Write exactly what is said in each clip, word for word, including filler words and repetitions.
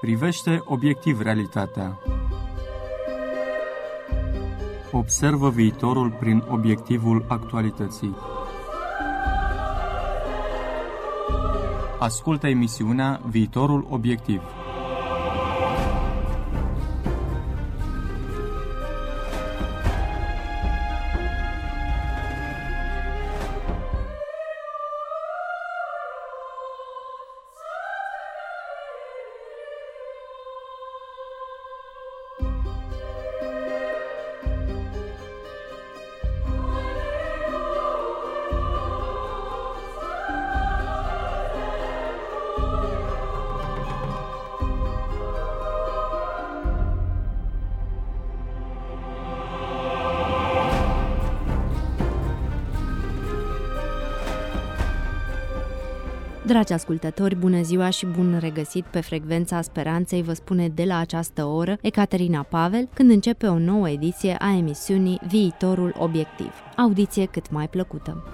Privește obiectiv realitatea. Observă viitorul prin obiectivul actualității. Ascultă emisiunea Viitorul Obiectiv. Dragi ascultători, bună ziua și bun regăsit pe Frecvența Speranței, vă spune de la această oră Ecaterina Pavel, când începe o nouă ediție a emisiunii Viitorul Obiectiv. Audiție cât mai plăcută!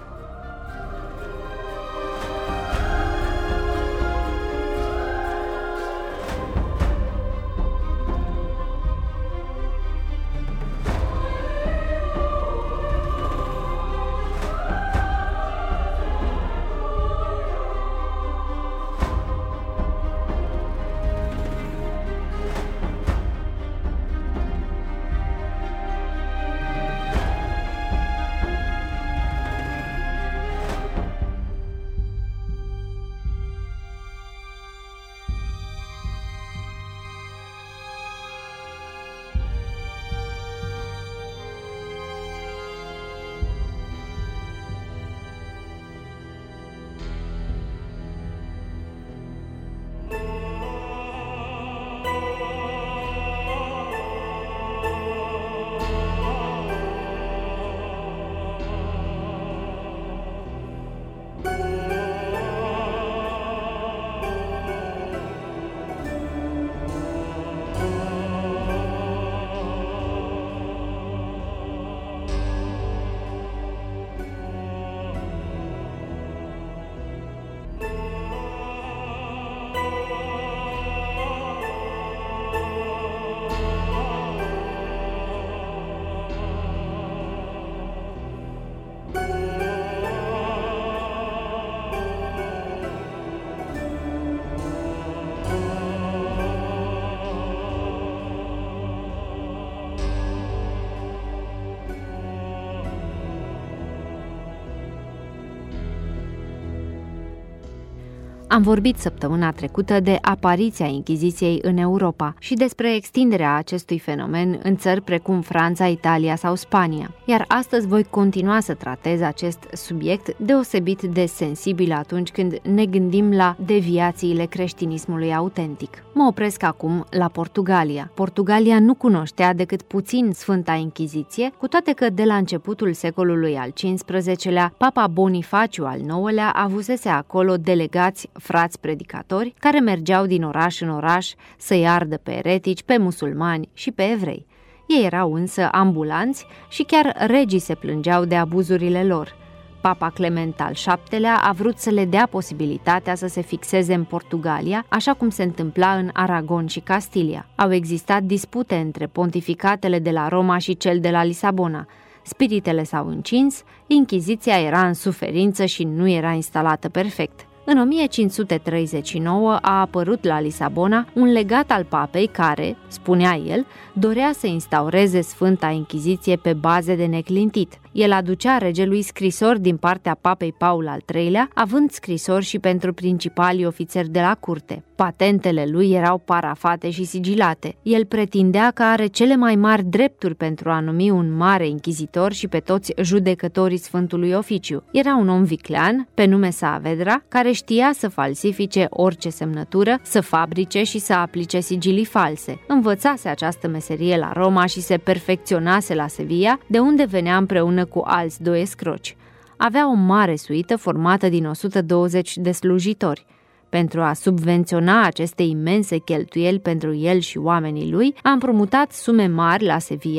Am vorbit săptămâna trecută de apariția Inchiziției în Europa și despre extinderea acestui fenomen în țări precum Franța, Italia sau Spania. Iar astăzi voi continua să tratez acest subiect deosebit de sensibil atunci când ne gândim la deviațiile creștinismului autentic. Mă opresc acum la Portugalia. Portugalia nu cunoștea decât puțin Sfânta Inchiziție, cu toate că de la începutul secolului al cincisprezecelea, Papa Bonifaciu al nouălea avusese acolo delegați frați predicatori care mergeau din oraș în oraș să-i ardă pe eretici, pe musulmani și pe evrei. Ei erau însă ambulanți și chiar regii se plângeau de abuzurile lor. Papa Clement al șaptelea a vrut să le dea posibilitatea să se fixeze în Portugalia, așa cum se întâmpla în Aragon și Castilia. Au existat dispute între pontificatele de la Roma și cel de la Lisabona. Spiritele s-au încins, Inchiziția era în suferință și nu era instalată perfect. În o mie cinci sute treizeci și nouă a apărut la Lisabona un legat al papei care, spunea el, dorea să instaureze Sfânta Inchiziție pe baze de neclintit. El aducea regelui scrisori din partea papei Paul al treilea, având scrisori și pentru principalii ofițeri de la curte. Patentele lui erau parafate și sigilate. El pretindea că are cele mai mari drepturi pentru a numi un mare inchizitor și pe toți judecătorii Sfântului Oficiu. Era un om viclean, pe nume Saavedra, care știa să falsifice orice semnătură, să fabrice și să aplice sigilii false. Învățase această meserie la Roma și se perfecționase la Sevilla, de unde venea împreună cu alți doi escroci. Avea o mare suită formată din o sută douăzeci de slujitori. Pentru a subvenționa aceste imense cheltuieli pentru el și oamenii lui, a împrumutat sume mari la Sevilla,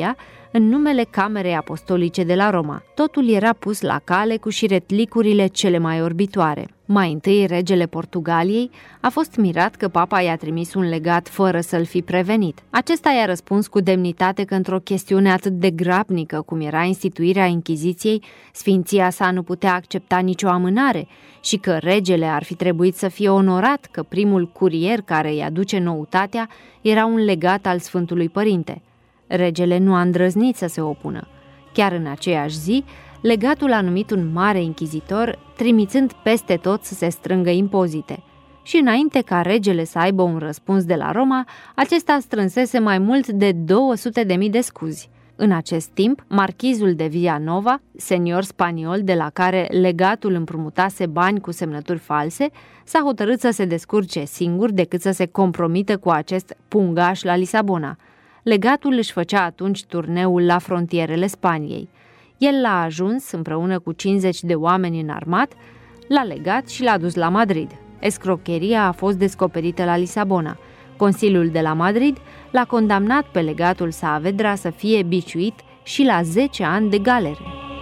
în numele Camerei Apostolice de la Roma. Totul era pus la cale cu șiretlicurile cele mai orbitoare. Mai întâi, regele Portugaliei a fost mirat că papa i-a trimis un legat fără să-l fi prevenit. Acesta i-a răspuns cu demnitate că într-o chestiune atât de grabnică cum era instituirea Inchiziției, sfinția sa nu putea accepta nicio amânare și că regele ar fi trebuit să fie onorat că primul curier care îi aduce noutatea era un legat al Sfântului Părinte. Regele nu a îndrăznit să se opună. Chiar în aceeași zi, legatul a numit un mare inchizitor, trimițând peste tot să se strângă impozite. Și înainte ca regele să aibă un răspuns de la Roma, acesta strânsese mai mult de două sute de mii de scuzi. În acest timp, marchizul de Villanova, senior spaniol de la care legatul împrumutase bani cu semnături false, s-a hotărât să se descurce singur decât să se compromită cu acest pungaș la Lisabona. Legatul își făcea atunci turneul la frontierele Spaniei. El l-a ajuns, împreună cu cincizeci de oameni înarmat, l-a legat și l-a dus la Madrid. Escrocheria a fost descoperită la Lisabona. Consiliul de la Madrid l-a condamnat pe legatul Saavedra să fie biciuit și la zece ani de galere.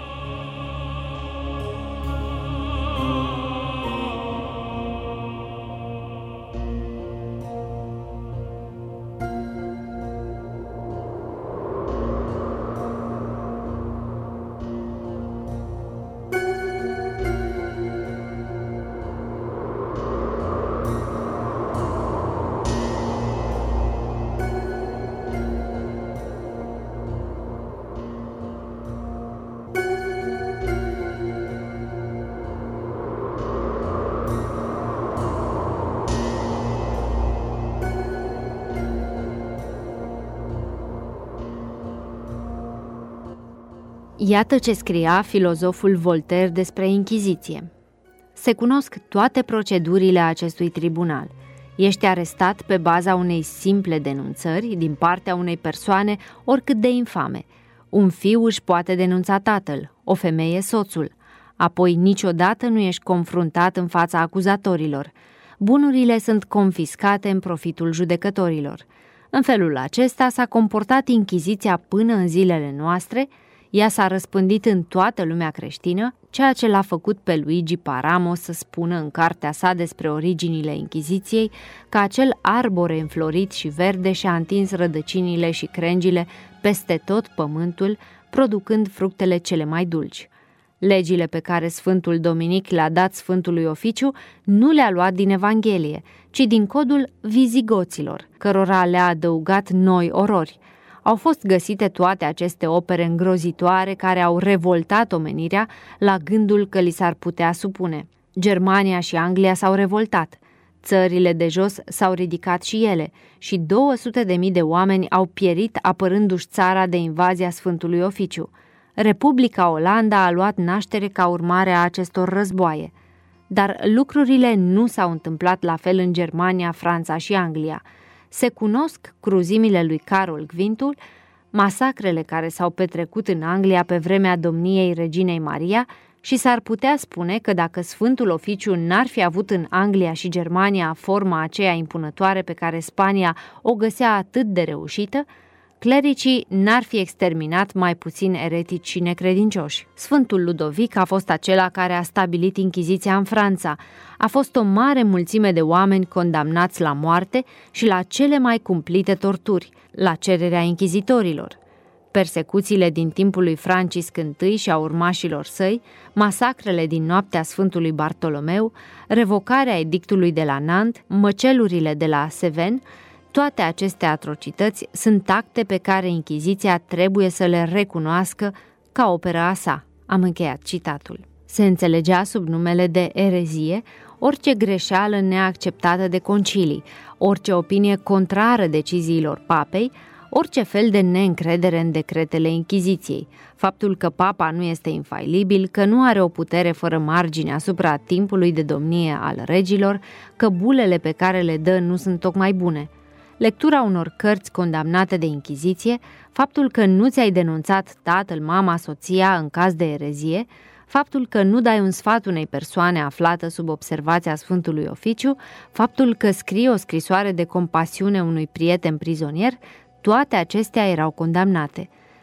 Iată ce scria filozoful Voltaire despre Inchiziție. Se cunosc toate procedurile acestui tribunal. Ești arestat pe baza unei simple denunțări din partea unei persoane oricât de infame. Un fiu își poate denunța tatăl, o femeie soțul. Apoi niciodată nu ești confruntat în fața acuzatorilor. Bunurile sunt confiscate în profitul judecătorilor. În felul acesta s-a comportat Inchiziția până în zilele noastre. Ea s-a răspândit în toată lumea creștină, ceea ce l-a făcut pe Luigi Paramo să spună în cartea sa despre originile Inchiziției că acel arbore înflorit și verde și-a întins rădăcinile și crengile peste tot pământul, producând fructele cele mai dulci. Legile pe care Sfântul Dominic le-a dat Sfântului Oficiu nu le-a luat din Evanghelie, ci din codul vizigoților, cărora le-a adăugat noi orori. Au fost găsite toate aceste opere îngrozitoare care au revoltat omenirea la gândul că li s-ar putea supune. Germania și Anglia s-au revoltat, țările de jos s-au ridicat și ele și două sute de mii de oameni au pierit apărându-și țara de invazia Sfântului Oficiu. Republica Olanda a luat naștere ca urmare a acestor războaie. Dar lucrurile nu s-au întâmplat la fel în Germania, Franța și Anglia. Se cunosc cruzimile lui Carol Quintul, masacrele care s-au petrecut în Anglia pe vremea domniei reginei Maria și s-ar putea spune că dacă Sfântul Oficiu n-ar fi avut în Anglia și Germania forma aceea impunătoare pe care Spania o găsea atât de reușită, clericii n-ar fi exterminat mai puțin eretici și necredincioși. Sfântul Ludovic a fost acela care a stabilit Inchiziția în Franța. A fost o mare mulțime de oameni condamnați la moarte și la cele mai cumplite torturi, la cererea inchizitorilor. Persecuțiile din timpul lui Francisc I și a urmașilor săi, masacrele din noaptea Sfântului Bartolomeu, revocarea edictului de la Nantes, măcelurile de la Seven, toate aceste atrocități sunt acte pe care Inchiziția trebuie să le recunoască ca opera a sa. Am încheiat citatul. Se înțelegea sub numele de erezie orice greșeală neacceptată de concilii, orice opinie contrară deciziilor papei, orice fel de neîncredere în decretele Inchiziției, faptul că papa nu este infailibil, că nu are o putere fără margine asupra timpului de domnie al regilor, că bulele pe care le dă nu sunt tocmai bune. Lectura unor cărți condamnate de Inchiziție, faptul că nu ți-ai denunțat tatăl, mama, soția în caz de erezie, faptul că nu dai un sfat unei persoane aflată sub observația Sfântului Oficiu, faptul că scrii o scrisoare de compasiune unui prieten prizonier, toate acestea erau condamnate.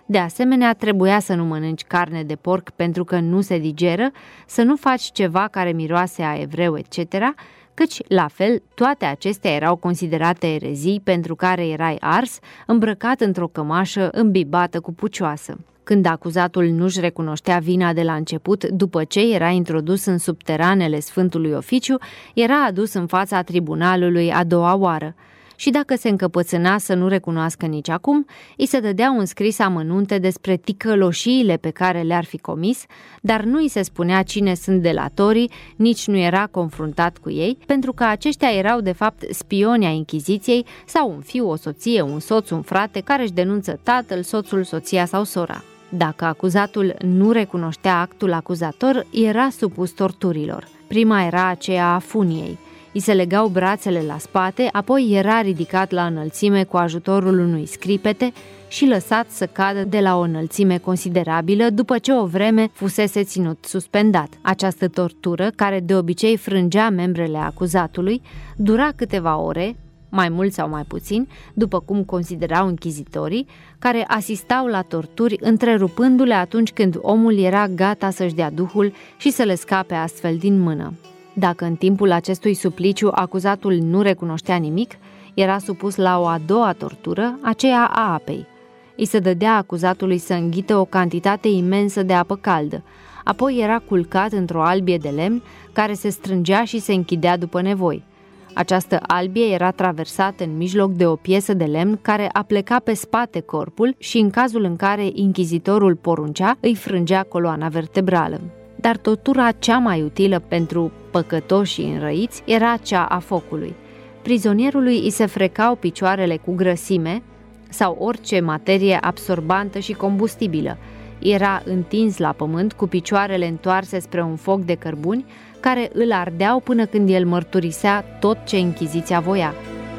De asemenea, trebuia să nu mănânci carne de porc pentru că nu se digeră, să nu faci ceva care miroase a evreu, et cetera, căci, la fel, toate acestea erau considerate erezii pentru care erai ars, îmbrăcat într-o cămașă îmbibată cu pucioasă. Când acuzatul nu-și recunoștea vina de la început, după ce era introdus în subteranele Sfântului Oficiu, era adus în fața tribunalului a doua oară. Și dacă se încăpățâna să nu recunoască nici acum, îi se dădeau înscris amănunte despre ticăloșiile pe care le-ar fi comis, dar nu îi se spunea cine sunt delatorii, nici nu era confruntat cu ei, pentru că aceștia erau de fapt spioni ai Inchiziției sau un fiu, o soție, un soț, un frate care își denunță tatăl, soțul, soția sau sora. Dacă acuzatul nu recunoștea actul acuzator, era supus torturilor. Prima era aceea a funiei. Îi se legau brațele la spate, apoi era ridicat la înălțime cu ajutorul unui scripete și lăsat să cadă de la o înălțime considerabilă după ce o vreme fusese ținut suspendat. Această tortură, care de obicei frângea membrele acuzatului, dura câteva ore, mai mult sau mai puțin, după cum considerau închizitorii, care asistau la torturi, întrerupându-le atunci când omul era gata să-și dea duhul și să le scape astfel din mână. Dacă în timpul acestui supliciu acuzatul nu recunoștea nimic, era supus la o a doua tortură, aceea a apei. Îi se dădea acuzatului să înghită o cantitate imensă de apă caldă, apoi era culcat într-o albie de lemn care se strângea și se închidea după nevoi. Această albie era traversată în mijloc de o piesă de lemn care apleca pe spate corpul și, în cazul în care inchizitorul poruncea, îi frângea coloana vertebrală. Dar tortura cea mai utilă pentru păcătoșii înrăiți era cea a focului. Prizonierului îi se frecau picioarele cu grăsime sau orice materie absorbantă și combustibilă. Era întins la pământ cu picioarele întoarse spre un foc de cărbuni care îl ardeau până când el mărturisea tot ce Inchiziția voia.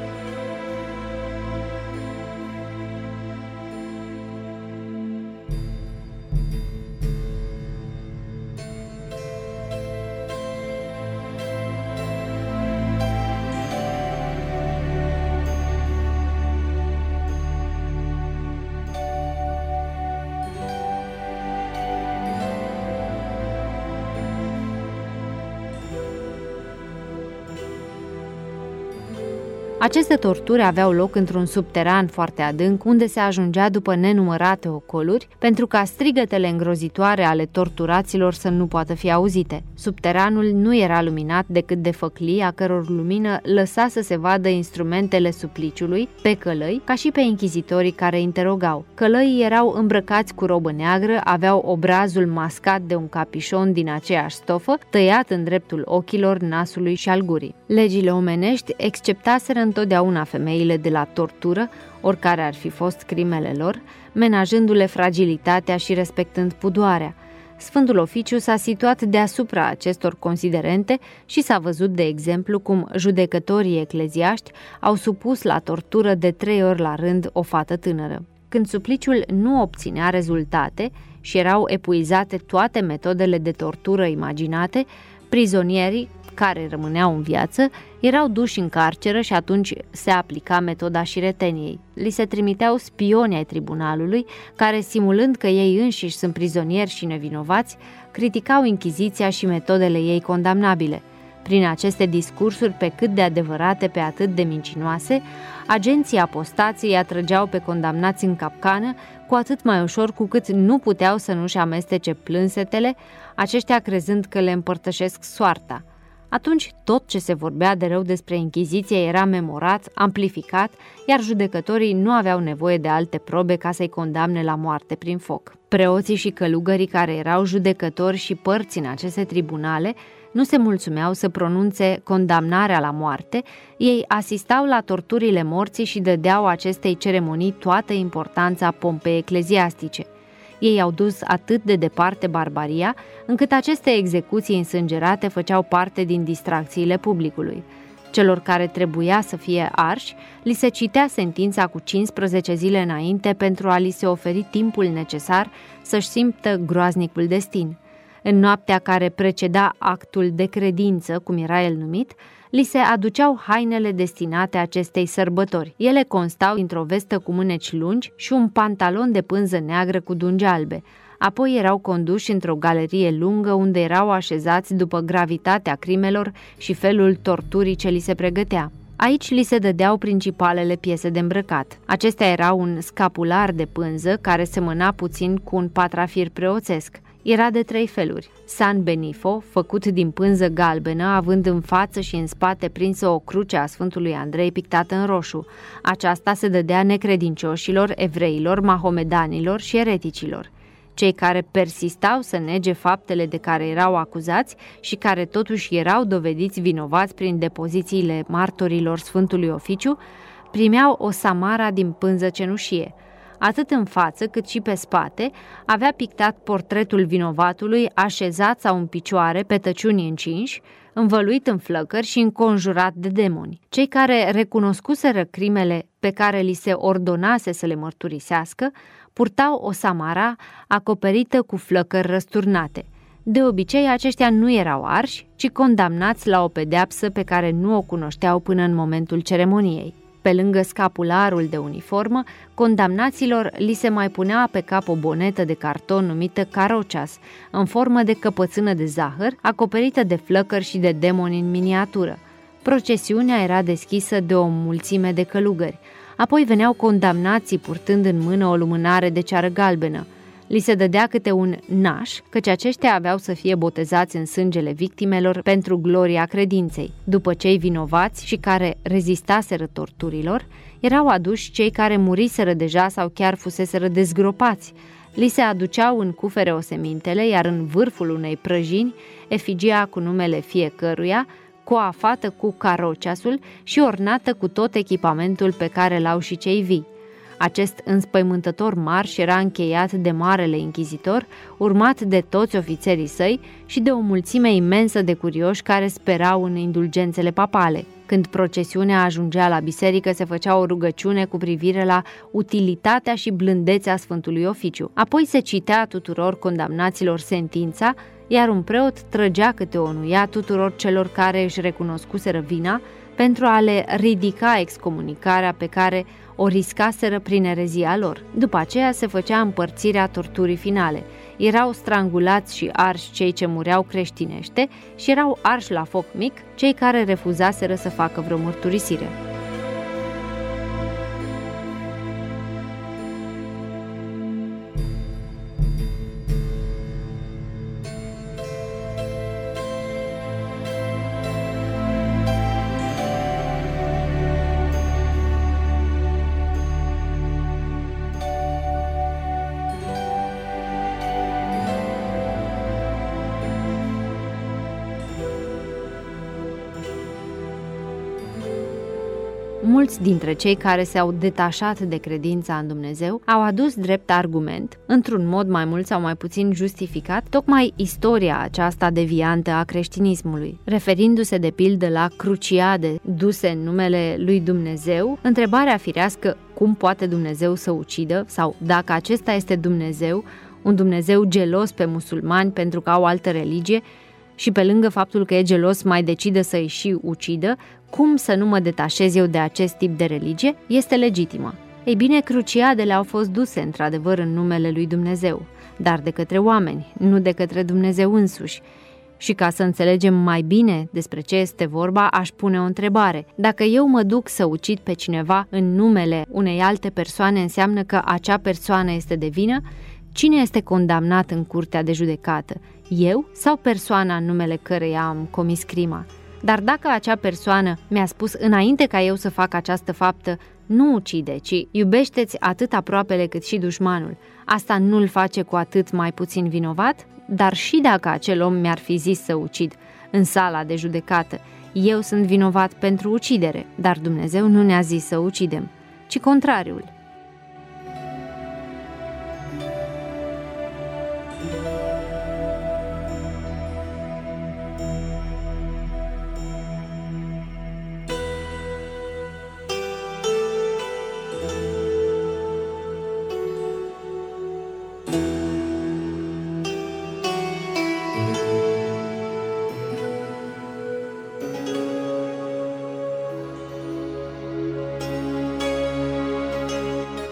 Aceste torturi aveau loc într-un subteran foarte adânc, unde se ajungea după nenumărate ocoluri, pentru ca strigătele îngrozitoare ale torturaților să nu poată fi auzite. Subteranul nu era luminat decât de făclii, a căror lumină lăsa să se vadă instrumentele supliciului pe călăi, ca și pe închizitorii care interogau. Călăii erau îmbrăcați cu robă neagră, aveau obrazul mascat de un capișon din aceeași stofă, tăiat în dreptul ochilor, nasului și al gurii. Legile omenești exceptaseră întotdeauna femeile de la tortură, oricare ar fi fost crimele lor, menajându-le fragilitatea și respectând pudoarea. Sfântul Oficiu s-a situat deasupra acestor considerente și s-a văzut, de exemplu, cum judecătorii ecleziaști au supus la tortură de trei ori la rând o fată tânără. Când supliciul nu obținea rezultate și erau epuizate toate metodele de tortură imaginate, prizonierii care rămâneau în viață erau duși în carceră și atunci se aplica metoda șireteniei. Li se trimiteau spioni ai tribunalului care, simulând că ei înșiși sunt prizonieri și nevinovați, criticau Inchiziția și metodele ei condamnabile. Prin aceste discursuri, pe cât de adevărate, pe atât de mincinoase, agenții apostației atrăgeau pe condamnați în capcană, cu atât mai ușor cu cât nu puteau să nu-și amestece plânsetele, aceștia crezând că le împărtășesc soarta. Atunci tot ce se vorbea de rău despre Inchiziție era memorat, amplificat, iar judecătorii nu aveau nevoie de alte probe ca să-i condamne la moarte prin foc. Preoții și călugării care erau judecători și părți în aceste tribunale nu se mulțumeau să pronunțe condamnarea la moarte, ei asistau la torturile morții și dădeau acestei ceremonii toată importanța pompei ecleziastice. Ei au dus atât de departe barbaria, încât aceste execuții însângerate făceau parte din distracțiile publicului. Celor care trebuia să fie arși, li se citea sentința cu cincisprezece zile înainte pentru a li se oferi timpul necesar să-și simtă groaznicul destin. În noaptea care preceda actul de credință, cum era el numit, li se aduceau hainele destinate acestei sărbători. Ele constau dintr-o vestă cu mâneci lungi și un pantalon de pânză neagră cu dungi albe. Apoi erau conduși într-o galerie lungă unde erau așezați după gravitatea crimelor și felul torturii ce li se pregătea. Aici li se dădeau principalele piese de îmbrăcat. Acestea erau un scapular de pânză care semăna puțin cu un patrafir preoțesc. Era de trei feluri. San Benifo, făcut din pânză galbenă, având în față și în spate prinsă o cruce a Sfântului Andrei pictată în roșu. Aceasta se dădea necredincioșilor, evreilor, mahomedanilor și ereticilor. Cei care persistau să nege faptele de care erau acuzați și care totuși erau dovediți vinovați prin depozițiile martorilor Sfântului Oficiu, primeau o samara din pânză cenușie. Atât în față cât și pe spate avea pictat portretul vinovatului așezat sau în picioare pe tăciuni încinși, învăluit în flăcări și înconjurat de demoni. Cei care recunoscuseră crimele pe care li se ordonase să le mărturisească purtau o samara acoperită cu flăcări răsturnate. De obicei, aceștia nu erau arși, ci condamnați la o pedeapsă pe care nu o cunoșteau până în momentul ceremoniei. Pe lângă scapularul de uniformă, condamnaților li se mai punea pe cap o bonetă de carton numită carocias, în formă de căpățână de zahăr, acoperită de flăcări și de demoni în miniatură. Procesiunea era deschisă de o mulțime de călugări. Apoi veneau condamnații purtând în mână o lumânare de ceară galbenă. Li se dădea câte un naș, căci aceștia aveau să fie botezați în sângele victimelor pentru gloria credinței. După cei vinovați și care rezistaseră torturilor, erau aduși cei care muriseră deja sau chiar fuseseră dezgropați. Li se aduceau în cufere osemintele, iar în vârful unei prăjini, efigia cu numele fiecăruia, coafată cu carociasul și ornată cu tot echipamentul pe care l-au și cei vii. Acest înspăimântător marș era încheiat de marele inchizitor, urmat de toți ofițerii săi și de o mulțime imensă de curioși care sperau în indulgențele papale. Când procesiunea ajungea la biserică, se făcea o rugăciune cu privire la utilitatea și blândețea Sfântului Oficiu. Apoi se citea tuturor condamnaților sentința, iar un preot trăgea câte o nuia tuturor celor care își recunoscuseră vina pentru a le ridica excomunicarea pe care o riscaseră prin erezia lor. După aceea se făcea împărțirea torturii finale. Erau strangulați și arși cei ce mureau creștinește și erau arși la foc mic cei care refuzaseră să facă vreo mărturisire. Mulți dintre cei care s-au detașat de credința în Dumnezeu au adus drept argument, într-un mod mai mult sau mai puțin justificat, tocmai istoria aceasta deviantă a creștinismului. Referindu-se de pildă la cruciade duse în numele lui Dumnezeu, întrebarea firească cum poate Dumnezeu să ucidă sau dacă acesta este Dumnezeu, un Dumnezeu gelos pe musulmani pentru că au altă religie, și pe lângă faptul că e gelos mai decide să-i și ucidă, cum să nu mă detașez eu de acest tip de religie, este legitimă. Ei bine, cruciadele au fost duse într-adevăr în numele lui Dumnezeu, dar de către oameni, nu de către Dumnezeu însuși. Și ca să înțelegem mai bine despre ce este vorba, aș pune o întrebare. Dacă eu mă duc să ucid pe cineva în numele unei alte persoane, înseamnă că acea persoană este de vină? Cine este condamnat în curtea de judecată? Eu sau persoana în numele căreia am comis crima? Dar dacă acea persoană mi-a spus înainte ca eu să fac această faptă, nu ucide, ci iubește-ți atât aproapele cât și dușmanul, asta nu-l face cu atât mai puțin vinovat? Dar și dacă acel om mi-ar fi zis să ucid în sala de judecată, eu sunt vinovat pentru ucidere, dar Dumnezeu nu ne-a zis să ucidem, ci contrariul.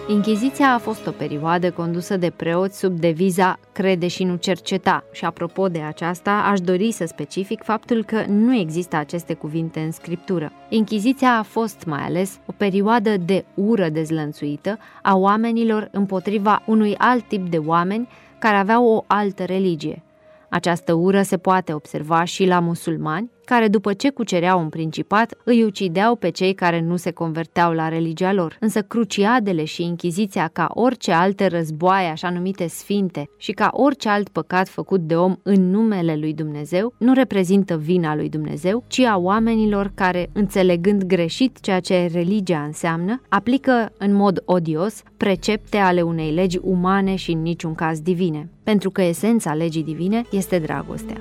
Inchiziția a fost o perioadă condusă de preoți sub deviza crede și nu cerceta. Și apropo de aceasta, aș dori să specific faptul că nu există aceste cuvinte în scriptură. Inchiziția a fost mai ales o perioadă de ură dezlănțuită a oamenilor împotriva unui alt tip de oameni care aveau o altă religie. Această ură se poate observa și la musulmani, care după ce cucereau un principat, îi ucideau pe cei care nu se converteau la religia lor. Însă cruciadele și inchiziția, ca orice alte războaie așa numite sfinte și ca orice alt păcat făcut de om în numele lui Dumnezeu, nu reprezintă vina lui Dumnezeu, ci a oamenilor care, înțelegând greșit ceea ce religia înseamnă, aplică în mod odios precepte ale unei legi umane și în niciun caz divine. Pentru că esența legii divine este dragostea.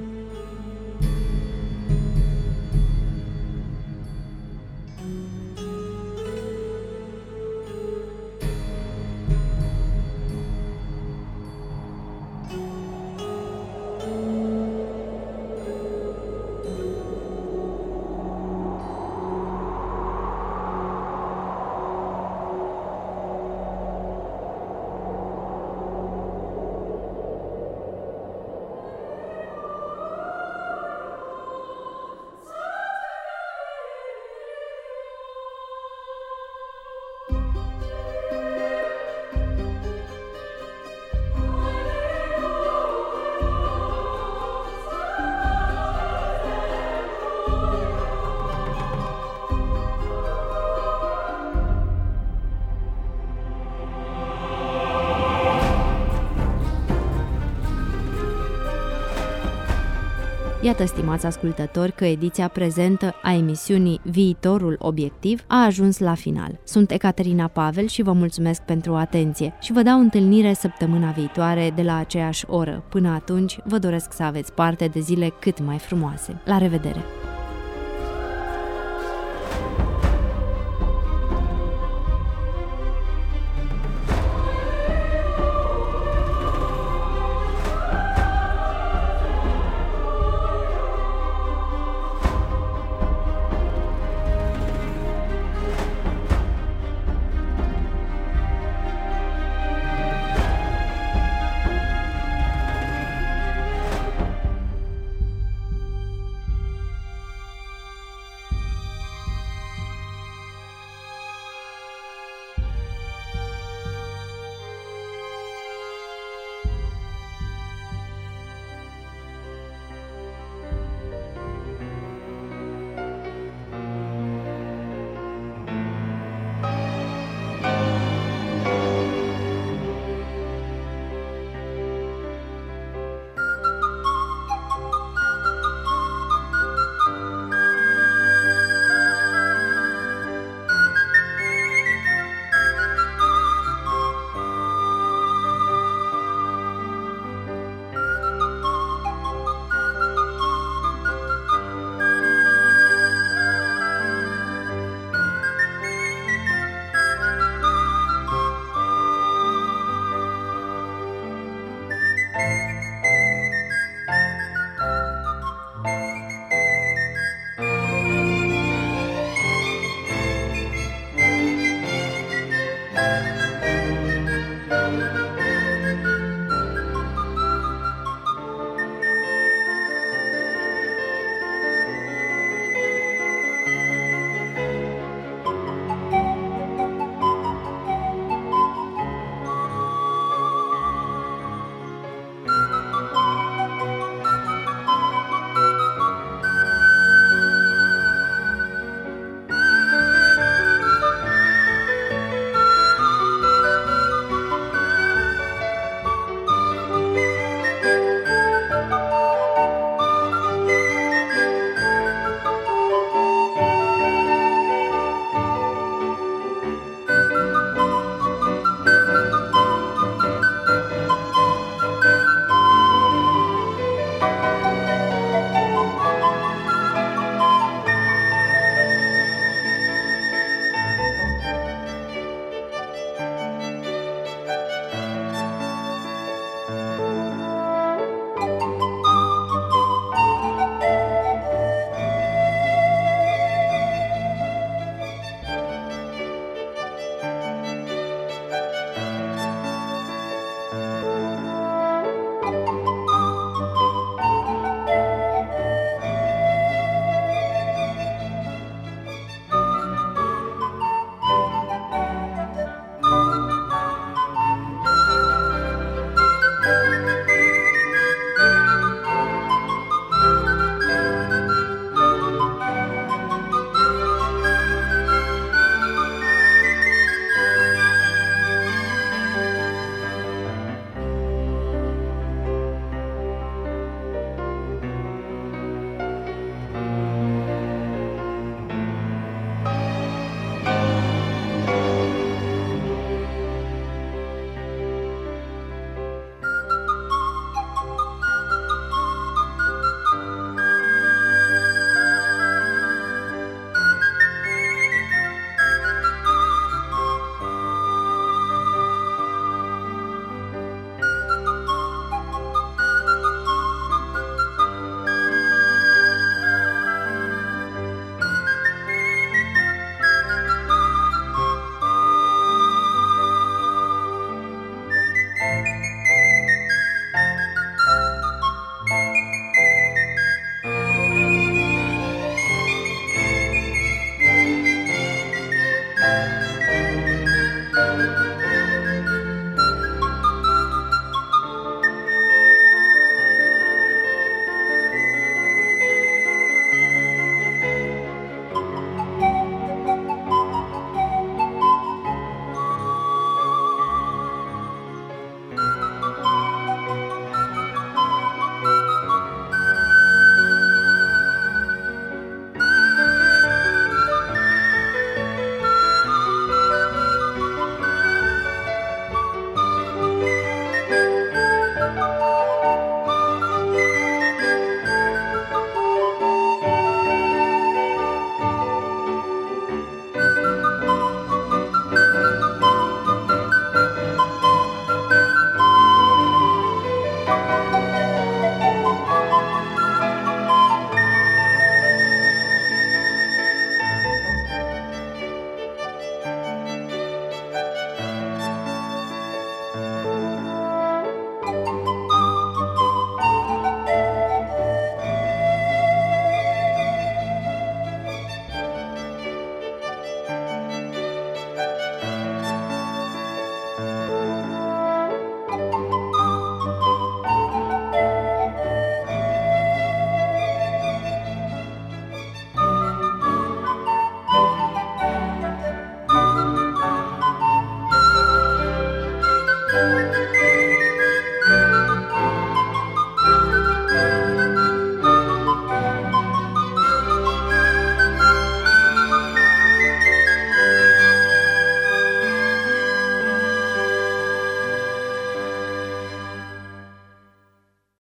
Iată, stimați ascultători, că ediția prezentă a emisiunii Viitorul Obiectiv a ajuns la final. Sunt Ecaterina Pavel și vă mulțumesc pentru atenție și vă dau întâlnire săptămâna viitoare de la aceeași oră. Până atunci, vă doresc să aveți parte de zile cât mai frumoase. La revedere!